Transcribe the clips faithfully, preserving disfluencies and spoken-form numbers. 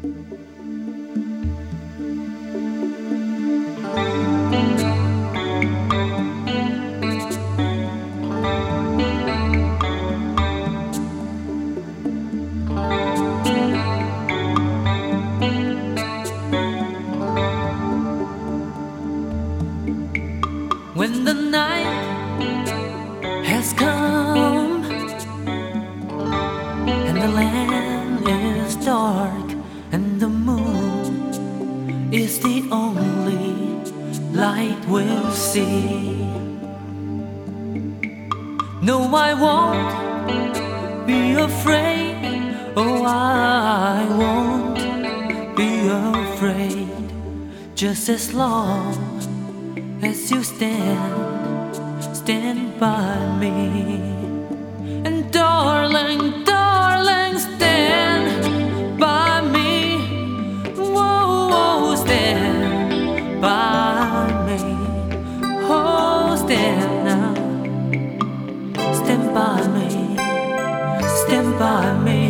When the night has come and the land is dark and the moon is the only light we'll see, no, I won't be afraid. Oh, I won't be afraid, just as long as you stand, stand by me. And darling, darling, stand by me. Whoa, whoa, stand by me. Oh, stand now, stand by me, stand by me.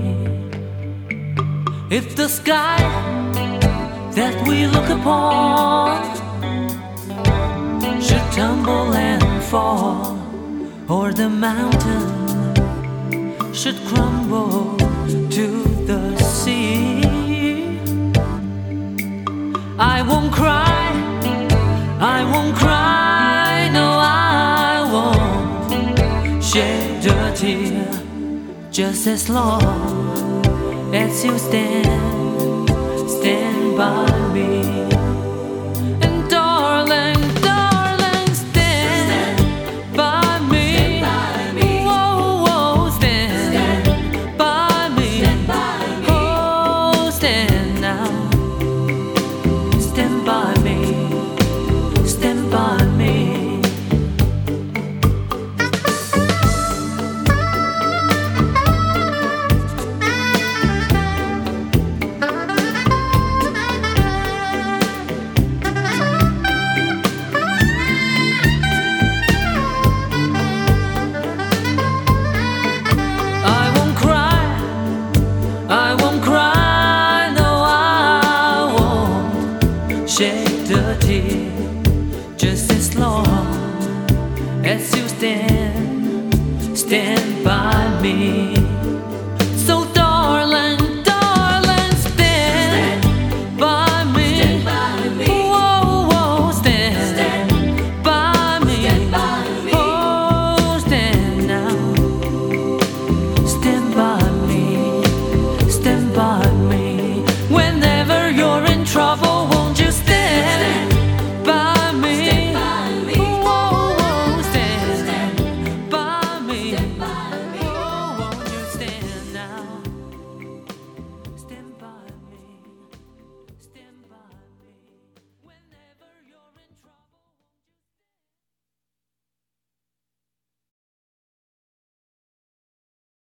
If the sky that we look upon should tumble and fall, or the mountain should crumble to the sea, I won't cry, I won't cry, no, I won't shed a tear, just as long as you stand, stand by me. And darling, stand.